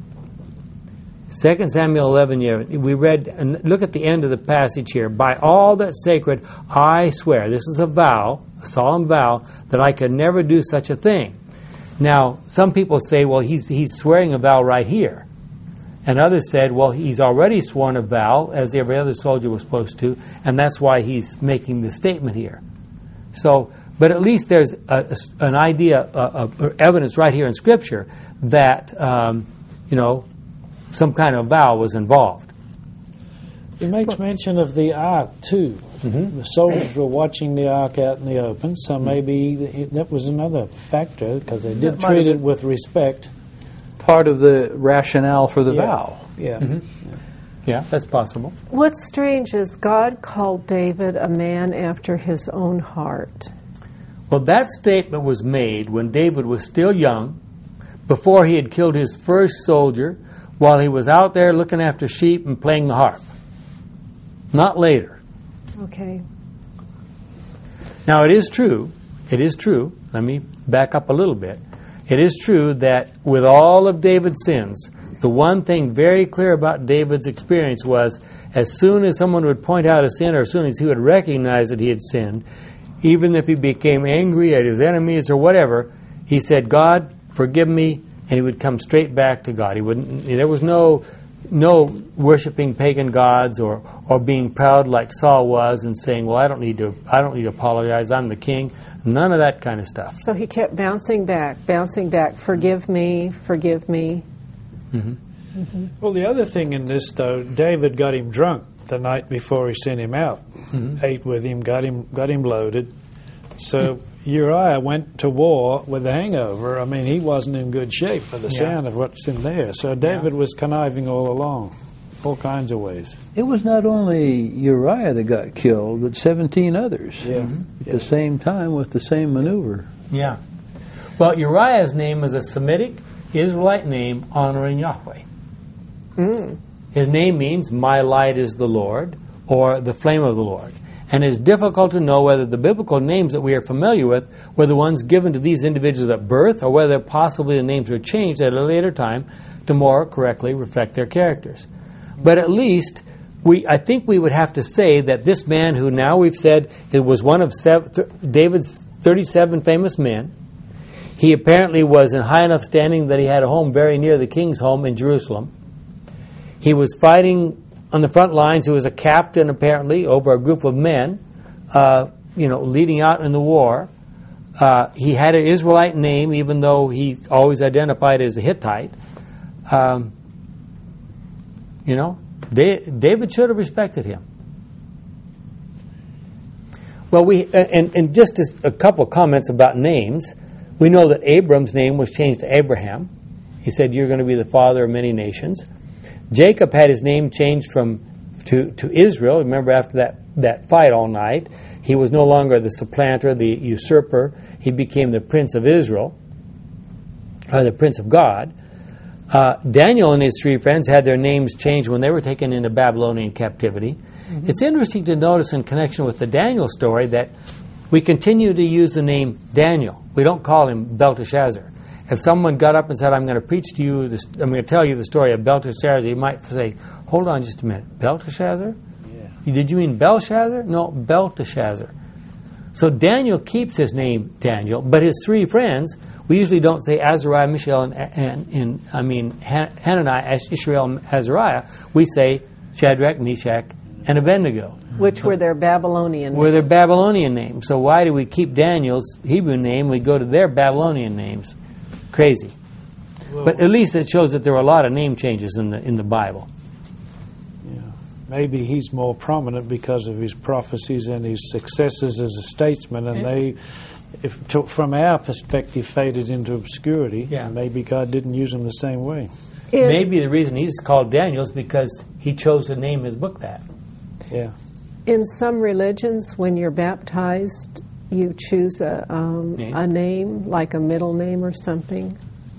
Speaker 1: 2 Samuel 11, we read, and look at the end of the passage here. By all that's sacred, I swear. This is a vow, a solemn vow, that I could never do such a thing. Now, some people say, well, he's swearing a vow right here. And others said, well, he's already sworn a vow, as every other soldier was supposed to, and that's why he's making the statement here. So, but at least there's an idea, of evidence right here in Scripture that, some kind of vow was involved.
Speaker 4: It makes mention of the ark, too. Mm-hmm. The soldiers were watching the ark out in the open, so maybe that was another factor, because they did treat it with respect.
Speaker 3: Part of the rationale for the vow.
Speaker 4: Yeah.
Speaker 1: Mm-hmm. Yeah, that's possible.
Speaker 5: What's strange is God called David a man after his own heart.
Speaker 1: Well, that statement was made when David was still young, before he had killed his first soldier, while he was out there looking after sheep and playing the harp. Not later.
Speaker 5: Okay.
Speaker 1: Now, it is true, let me back up a little bit. It is true that with all of David's sins, the one thing very clear about David's experience was as soon as someone would point out a sin, or as soon as he would recognize that he had sinned, even if he became angry at his enemies or whatever, he said, God, forgive me, and he would come straight back to God. There was no worshiping pagan gods or being proud like Saul was and saying, well, I don't need to apologize, I'm the king. None of that kind of stuff.
Speaker 5: So he kept bouncing back, forgive me.
Speaker 1: Mm-hmm.
Speaker 5: Mm-hmm.
Speaker 4: Well, the other thing in this, though, David got him drunk the night before he sent him out. Mm-hmm. Ate with him, got him loaded. So Uriah went to war with a hangover. I mean, he wasn't in good shape for the sound of what's in there. So David was conniving all along, all kinds of ways.
Speaker 3: It was not only Uriah that got killed, but 17 others at the same time with the same maneuver.
Speaker 1: Yeah. Well, Uriah's name is a Semitic Israelite name honoring Yahweh.
Speaker 5: Mm.
Speaker 1: His name means, my light is the Lord, or the flame of the Lord. And it is difficult to know whether the biblical names that we are familiar with were the ones given to these individuals at birth, or whether possibly the names were changed at a later time to more correctly reflect their characters. But at least, I think we would have to say that this man, who now we've said it was one of David's 37 famous men, he apparently was in high enough standing that he had a home very near the king's home in Jerusalem. He was fighting on the front lines. He was a captain, apparently, over a group of men, leading out in the war. He had an Israelite name, even though he always identified as a Hittite. David should have respected him. Well, and just a couple comments about names. We know that Abram's name was changed to Abraham. He said, "You're going to be the father of many nations." Jacob had his name changed to Israel. Remember, after that fight all night, he was no longer the supplanter, the usurper. He became the Prince of Israel, or the Prince of God. Daniel and his three friends had their names changed when they were taken into Babylonian captivity. Mm-hmm. It's interesting to notice in connection with the Daniel story that we continue to use the name Daniel. We don't call him Belteshazzar. If someone got up and said, I'm going to preach to you, I'm going to tell you the story of Belteshazzar, you might say, hold on just a minute, Belteshazzar? Yeah. Did you mean Belshazzar? No, Belteshazzar. So Daniel keeps his name Daniel, but his three friends, we usually don't say Azariah, Mishael, Hananiah, Israel, and Azariah. We say Shadrach, Meshach, and Abednego.
Speaker 5: Which were their Babylonian names.
Speaker 1: Were their Babylonian names. So why do we keep Daniel's Hebrew name? We go to their Babylonian names. Crazy. Well, but at least it shows that there were a lot of name changes in the Bible.
Speaker 4: Yeah. Maybe he's more prominent because of his prophecies and his successes as a statesman, and from our perspective, faded into obscurity.
Speaker 1: Yeah.
Speaker 4: Maybe God didn't use him the same way.
Speaker 1: Maybe the reason he's called Daniel is because he chose to name his book that.
Speaker 4: Yeah.
Speaker 5: In some religions, when you're baptized, you choose a name, like a middle name or something.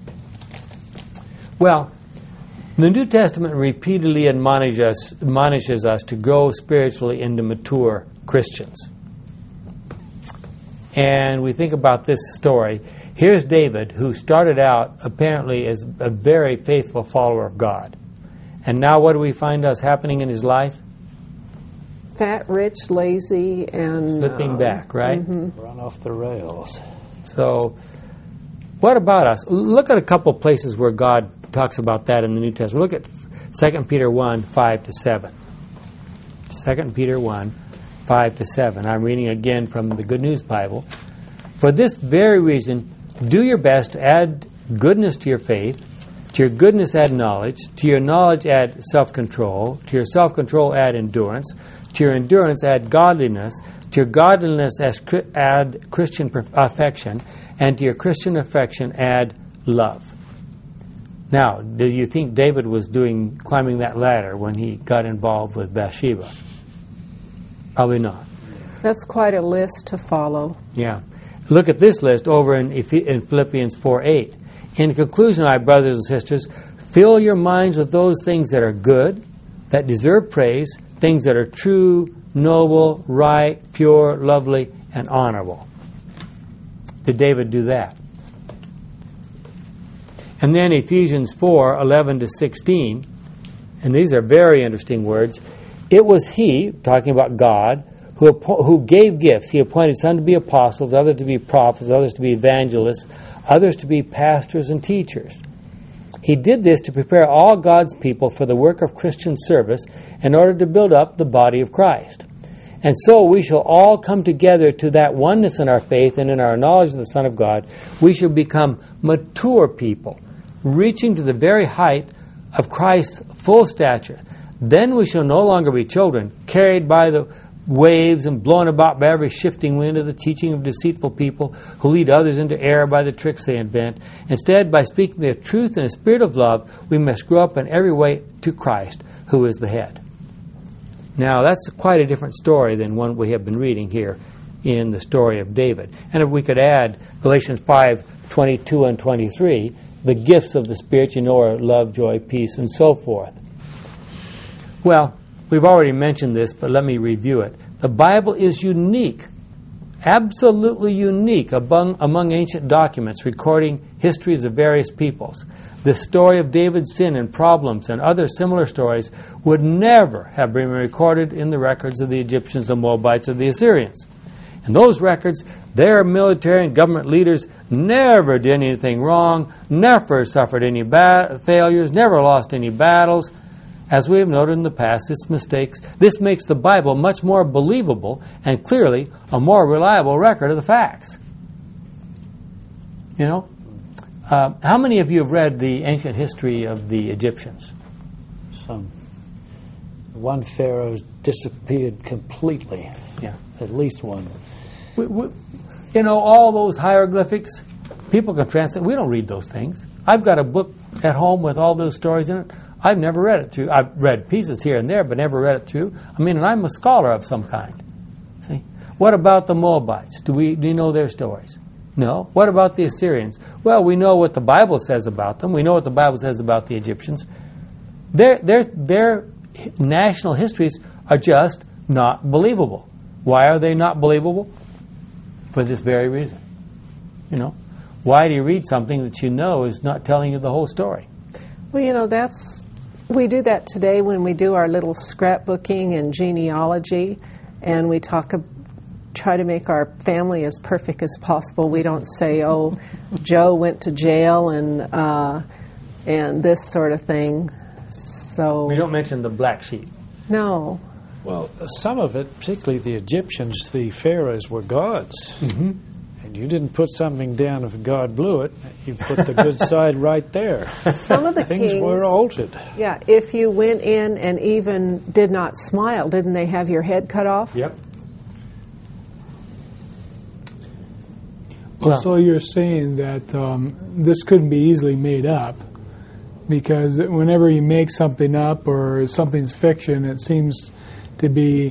Speaker 1: Well, the New Testament repeatedly admonishes us to grow spiritually into mature Christians. And we think about this story. Here's David, who started out apparently as a very faithful follower of God. And now what do we find us happening in his life?
Speaker 5: Fat, rich, lazy, and...
Speaker 1: Slipping back, right?
Speaker 5: Mm-hmm.
Speaker 4: Run off the rails.
Speaker 1: So, what about us? Look at a couple places where God talks about that in the New Testament. Look at 2 Peter 1, 5 to 7. 2 Peter 1, 5 to 7. I'm reading again from the Good News Bible. For this very reason, do your best to add goodness to your faith, to your goodness add knowledge, to your knowledge add self-control, to your self-control add endurance, to your endurance add godliness, to your godliness add Christian affection, and to your Christian affection add love. Now, do you think David was climbing that ladder when he got involved with Bathsheba? Probably not.
Speaker 5: That's quite a list to follow.
Speaker 1: Yeah. Look at this list over in Philippians 4:8. In conclusion, my brothers and sisters, fill your minds with those things that are good, that deserve praise, things that are true, noble, right, pure, lovely, and honorable. Did David do that? And then Ephesians 4:11 to 16, and these are very interesting words. It was he, talking about God, who gave gifts. He appointed some to be apostles, others to be prophets, others to be evangelists, others to be pastors and teachers. He did this to prepare all God's people for the work of Christian service in order to build up the body of Christ. And so we shall all come together to that oneness in our faith and in our knowledge of the Son of God. We shall become mature people, reaching to the very height of Christ's full stature. Then we shall no longer be children, carried by the waves and blown about by every shifting wind of the teaching of deceitful people who lead others into error by the tricks they invent. Instead, by speaking the truth in a spirit of love, we must grow up in every way to Christ, who is the head. Now, that's quite a different story than one we have been reading here in the story of David. And if we could add Galatians 5:22 and 23, the gifts of the Spirit, are love, joy, peace, and so forth. Well, we've already mentioned this, but let me review it. The Bible is unique, absolutely unique among ancient documents recording histories of various peoples. The story of David's sin and problems and other similar stories would never have been recorded in the records of the Egyptians, the Moabites, or the Assyrians. In those records, their military and government leaders never did anything wrong, never suffered any failures, never lost any battles. As we have noted in the past, this makes the Bible much more believable and clearly a more reliable record of the facts. How many of you have read the ancient history of the Egyptians?
Speaker 4: Some. One pharaoh disappeared completely.
Speaker 1: Yeah.
Speaker 4: At least one.
Speaker 1: All those hieroglyphics, people can translate. We don't read those things. I've got a book at home with all those stories in it. I've never read it through. I've read pieces here and there, but never read it through. And I'm a scholar of some kind. See? What about the Moabites? Do you know their stories? No. What about the Assyrians? Well, we know what the Bible says about them. We know what the Bible says about the Egyptians. Their national histories are just not believable. Why are they not believable? For this very reason. Why do you read something that you know is not telling you the whole story?
Speaker 5: Well, we do that today when we do our little scrapbooking and genealogy, and we try to make our family as perfect as possible. We don't say, "Oh, Joe went to jail," and this sort of thing. So
Speaker 1: we don't mention the black sheep.
Speaker 5: No.
Speaker 4: Well, some of it, particularly the Egyptians, the pharaohs were gods.
Speaker 1: Mm-hmm.
Speaker 4: And you didn't put something down if God blew it. You put the good side right there.
Speaker 5: Some of the
Speaker 4: things
Speaker 5: kings
Speaker 4: were altered.
Speaker 5: Yeah, if you went in and even did not smile, didn't they have your head cut off?
Speaker 1: Yep.
Speaker 6: Well, so you're saying that this couldn't be easily made up, because whenever you make something up or something's fiction, it seems to be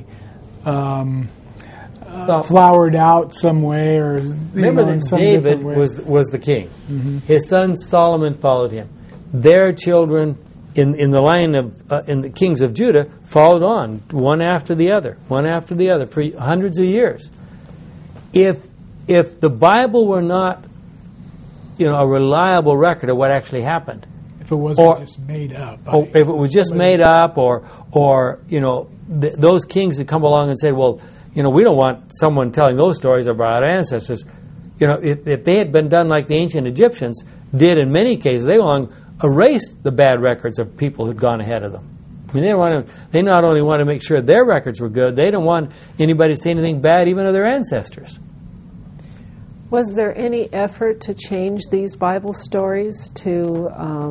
Speaker 6: flowered out some way, or
Speaker 1: remember that David was the king. Mm-hmm. His son Solomon followed him. Their children in the line of in the kings of Judah followed on one after the other for hundreds of years. If the Bible were not, a reliable record of what actually happened,
Speaker 6: if it wasn't just made up,
Speaker 1: if it was just made up, or those kings that come along and say, well, we don't want someone telling those stories about our ancestors. If they had been done like the ancient Egyptians did in many cases, they erased the bad records of people who'd gone ahead of them. I mean, they not only want to make sure their records were good, they don't want anybody to say anything bad even of their ancestors.
Speaker 5: Was there any effort to change these Bible stories to...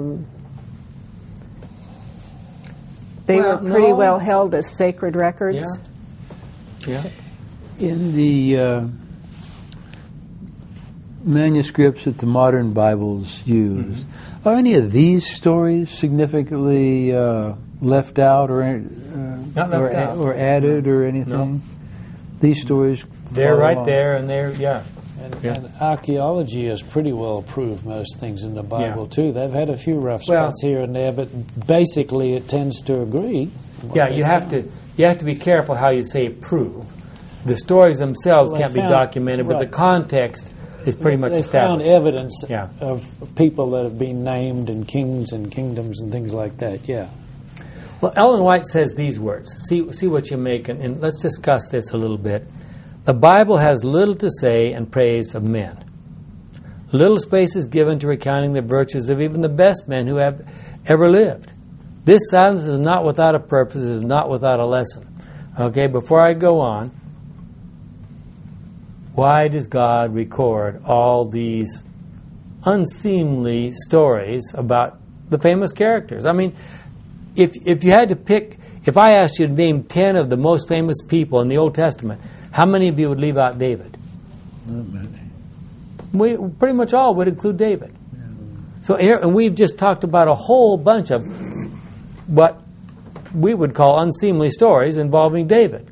Speaker 5: they were pretty well held as sacred records?
Speaker 1: Yeah.
Speaker 3: In the manuscripts that the modern Bibles use, are any of these stories significantly left out or added or anything?
Speaker 1: No.
Speaker 3: These stories,
Speaker 1: they're right there, and they're
Speaker 4: And archaeology has pretty well proved most things in the Bible too. They've had a few rough spots here and there, but basically it tends to agree.
Speaker 1: Yeah, you have to be careful how you say prove. The stories themselves can't be documented, but the context is pretty much established.
Speaker 4: They found evidence of people that have been named, and kings and kingdoms and things like that. Yeah.
Speaker 1: Well, Ellen White says these words. See what you make, and let's discuss this a little bit. The Bible has little to say in praise of men. Little space is given to recounting the virtues of even the best men who have ever lived. This silence is not without a purpose, it is not without a lesson. Okay, before I go on, why does God record all these unseemly stories about the famous characters? I mean, if you had to pick, if I asked you to name 10 of the most famous people in the Old Testament, how many of you would leave out David?
Speaker 3: Not many.
Speaker 1: We pretty much all would include David. Yeah. So, and we've just talked about a whole bunch of what we would call unseemly stories involving David.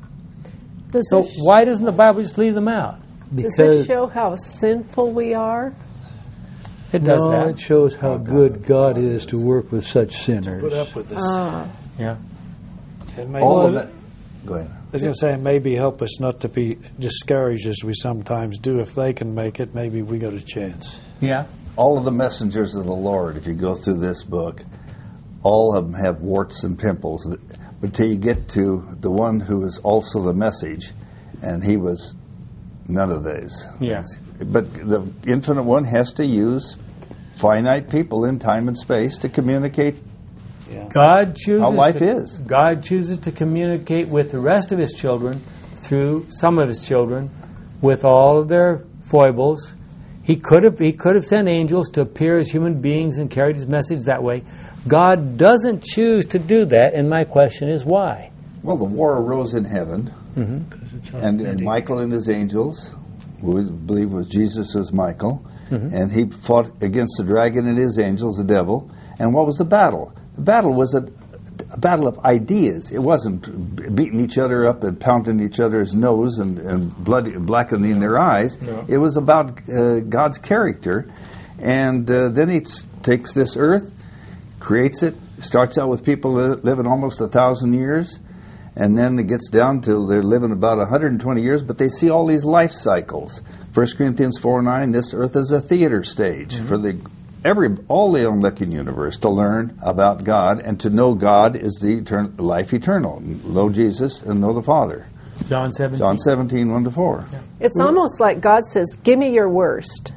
Speaker 1: So why doesn't the Bible just leave them out?
Speaker 5: Does this show how sinful we are?
Speaker 1: It does that.
Speaker 3: It shows how good God is to work with such sinners.
Speaker 4: Put up with this.
Speaker 1: Yeah.
Speaker 2: All of it. Go ahead.
Speaker 4: I was going to say, maybe help us not to be discouraged as we sometimes do. If they can make it, maybe we got a chance.
Speaker 1: Yeah.
Speaker 2: All of the messengers of the Lord, if you go through this book, all of them have warts and pimples. But till you get to the one who is also the message, and he was none of these.
Speaker 1: Yeah.
Speaker 2: But the Infinite One has to use finite people in time and space to communicate
Speaker 1: God chooses
Speaker 2: how life is.
Speaker 1: God chooses to communicate with the rest of His children through some of His children with all of their foibles. He could have sent angels to appear as human beings and carried His message that way. God doesn't choose to do that, and my question is why?
Speaker 2: Well, the war arose in heaven, and Michael and his angels, who we believe was Jesus as Michael, and he fought against the dragon and his angels, the devil. And what was the battle? The battle was a battle of ideas. It wasn't beating each other up and pounding each other's nose and blackening their eyes. No. It was about God's character. And then he takes this earth, creates it, starts out with people living almost 1,000 years, and then it gets down to they're living about 120 years, but they see all these life cycles. 1 Corinthians 4:9, this earth is a theater stage for all the unlooking universe to learn about God, and to know God is the life eternal. Know Jesus and know the Father.
Speaker 1: John 17.
Speaker 2: John 17, 1-4.
Speaker 5: Yeah. It's almost like God says, give me your worst,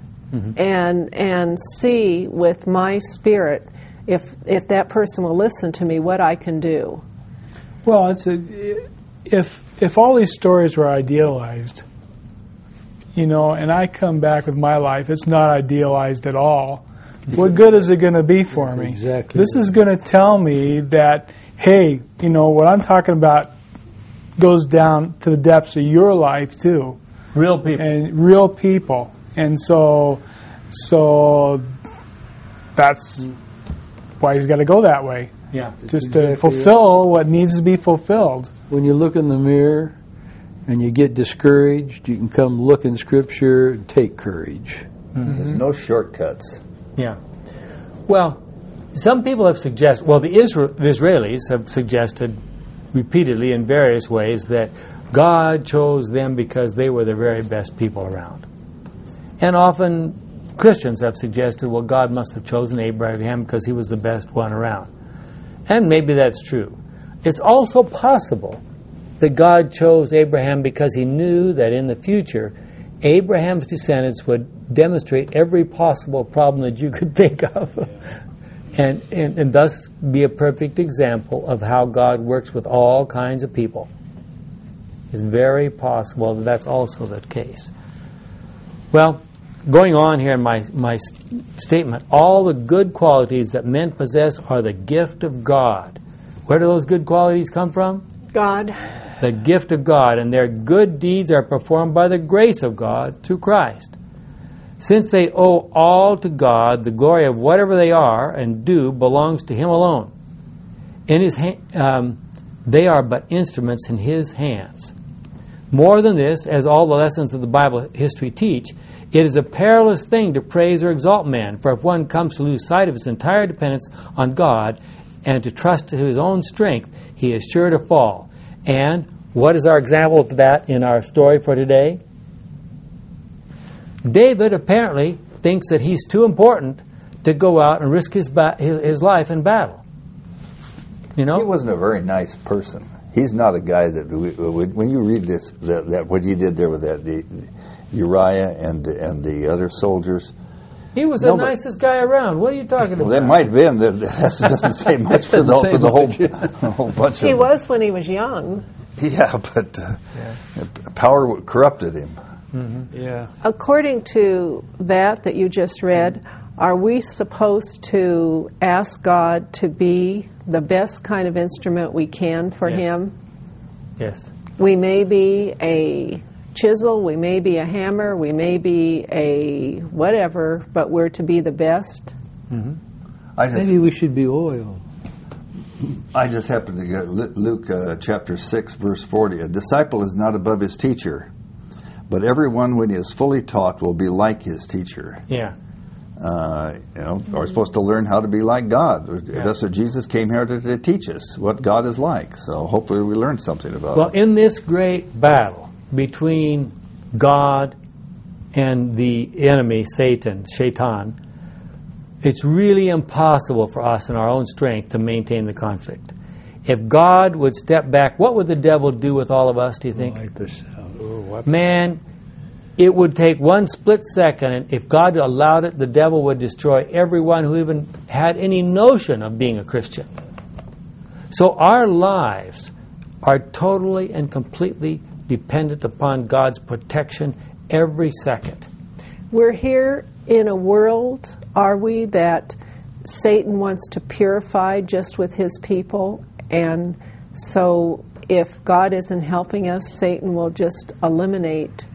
Speaker 5: and see with my spirit if that person will listen to me what I can do.
Speaker 6: Well, if all these stories were idealized, and I come back with my life, it's not idealized at all. What good is it going to be for me?
Speaker 3: Exactly.
Speaker 6: This is going to tell me that, hey, what I'm talking about goes down to the depths of your life too.
Speaker 1: Real people.
Speaker 6: And real people. And so that's why he's got to go that way.
Speaker 1: Yeah.
Speaker 6: Just to fulfill what needs to be fulfilled.
Speaker 3: When you look in the mirror and you get discouraged, you can come look in Scripture and take courage.
Speaker 2: There's no shortcuts.
Speaker 1: Yeah. Well, some people have suggested, the Israelis have suggested repeatedly in various ways that God chose them because they were the very best people around. And often Christians have suggested, God must have chosen Abraham because he was the best one around. And maybe that's true. It's also possible that God chose Abraham because he knew that in the future, Abraham's descendants would demonstrate every possible problem that you could think of. And thus be a perfect example of how God works with all kinds of people. It's very possible that that's also the case. Well, going on here in my statement, all the good qualities that men possess are the gift of God. Where do those good qualities come from?
Speaker 5: God.
Speaker 1: The gift of God, and their good deeds are performed by the grace of God through Christ. Since they owe all to God, the glory of whatever they are and do belongs to Him alone. In His they are but instruments in His hands. More than this, as all the lessons of the Bible history teach, it is a perilous thing to praise or exalt man, for if one comes to lose sight of his entire dependence on God and to trust to his own strength, he is sure to fall. And what is our example of that in our story for today? David apparently thinks that he's too important to go out and risk his life in battle. You know?
Speaker 2: He wasn't a very nice person. He's not a guy that, when you read this, that what he did there with that Uriah and the other soldiers.
Speaker 1: He was the nicest guy around. What are you talking about?
Speaker 2: Well, that might have been. That doesn't say much for the whole bunch of.
Speaker 5: He was when he was young.
Speaker 2: Yeah, but power corrupted him.
Speaker 4: Mm-hmm. Yeah.
Speaker 5: According to that you just read, are we supposed to ask God to be the best kind of instrument we can for Him?
Speaker 1: Yes.
Speaker 5: We may be a chisel, we may be a hammer, we may be a whatever, but we're to be the best.
Speaker 1: Mm-hmm.
Speaker 3: Maybe we should be oil.
Speaker 2: I just happened to get Luke chapter 6, verse 40. A disciple is not above his teacher, but everyone, when he is fully taught, will be like his teacher.
Speaker 1: Yeah.
Speaker 2: We're supposed to learn how to be like God. Yeah. That's what Jesus came here to teach us, what God is like. So hopefully we learn something about it.
Speaker 1: Well, in this great battle between God and the enemy, Satan, it's really impossible for us in our own strength to maintain the conflict. If God would step back, what would the devil do with all of us, do you think? Man, it would take one split second, and if God allowed it, the devil would destroy everyone who even had any notion of being a Christian. So our lives are totally and completely dependent upon God's protection every second.
Speaker 5: We're here in a world, are we, that Satan wants to purify just with his people, and so if God isn't helping us, Satan will just eliminate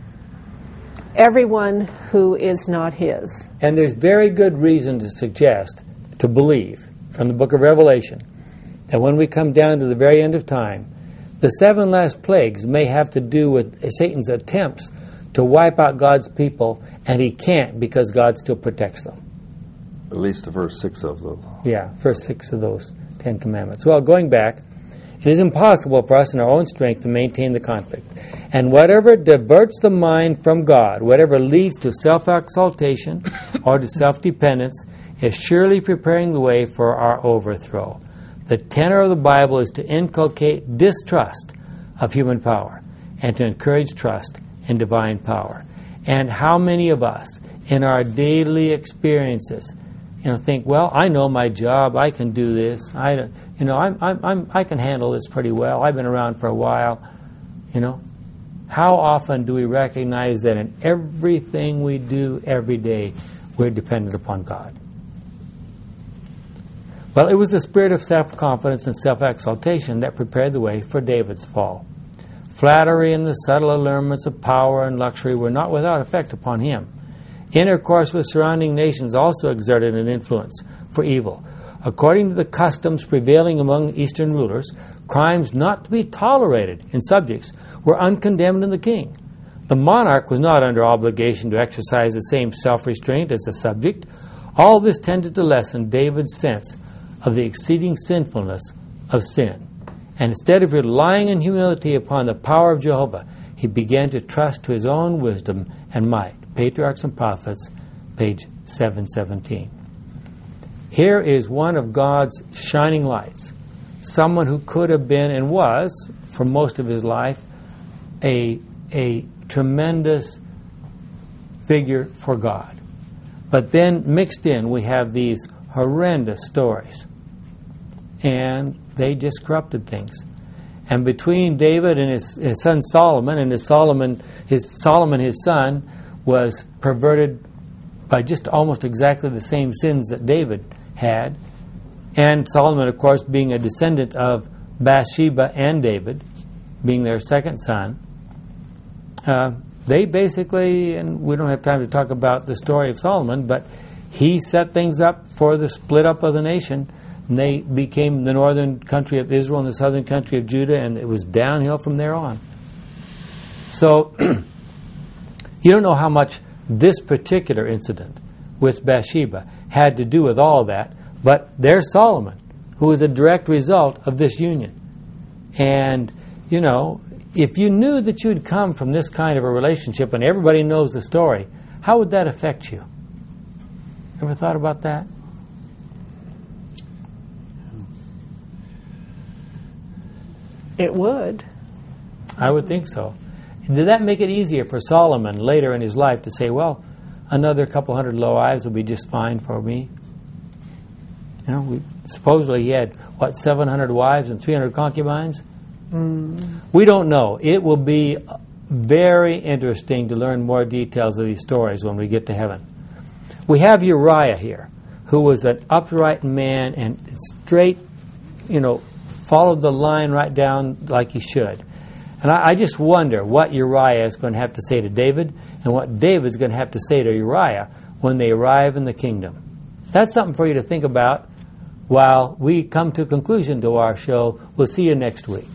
Speaker 5: everyone who is not his.
Speaker 1: And there's very good reason to believe from the book of Revelation that when we come down to the very end of time, the 7 last plagues may have to do with Satan's attempts to wipe out God's people, and he can't because God still protects them.
Speaker 2: At least the first 6 of them.
Speaker 1: Yeah, first 6 of those 10 commandments. Well, going back, it is impossible for us in our own strength to maintain the conflict. And whatever diverts the mind from God, whatever leads to self-exaltation or to self-dependence, is surely preparing the way for our overthrow. The tenor of the Bible is to inculcate distrust of human power and to encourage trust in divine power. And how many of us in our daily experiences think, well, I know my job, I can do this, I can handle this pretty well, I've been around for a while. How often do we recognize that in everything we do every day, we're dependent upon God? Well, it was the spirit of self-confidence and self-exaltation that prepared the way for David's fall. Flattery and the subtle allurements of power and luxury were not without effect upon him. Intercourse with surrounding nations also exerted an influence for evil. According to the customs prevailing among Eastern rulers, crimes not to be tolerated in subjects were uncondemned in the king. The monarch was not under obligation to exercise the same self-restraint as the subject. All this tended to lessen David's sense of the exceeding sinfulness of sin. And instead of relying in humility upon the power of Jehovah, he began to trust to his own wisdom and might. Patriarchs and Prophets, page 717. Here is one of God's shining lights. Someone who could have been and was, for most of his life, a tremendous figure for God. But then mixed in, we have these horrendous stories. And they just corrupted things. And between David and his son Solomon, and his son was perverted by just almost exactly the same sins that David had. And Solomon, of course, being a descendant of Bathsheba and David, being their second son, they basically, and we don't have time to talk about the story of Solomon, but he set things up for the split up of the nation. And they became the northern country of Israel and the southern country of Judah, and it was downhill from there on. So, you don't know how much this particular incident with Bathsheba had to do with all of that, but there's Solomon, who was a direct result of this union. And, you know, if you knew that you'd come from this kind of a relationship and everybody knows the story, how would that affect you? Ever thought about that?
Speaker 5: It would.
Speaker 1: I would think so. Did that make it easier for Solomon later in his life to say, well, another couple hundred wives will be just fine for me? You know, supposedly he had, 700 wives and 300 concubines? We don't know. It will be very interesting to learn more details of these stories when we get to heaven. We have Uriah here, who was an upright man and straight, followed the line right down like he should. And I just wonder what Uriah is going to have to say to David and what David's going to have to say to Uriah when they arrive in the kingdom. That's something for you to think about while we come to a conclusion to our show. We'll see you next week.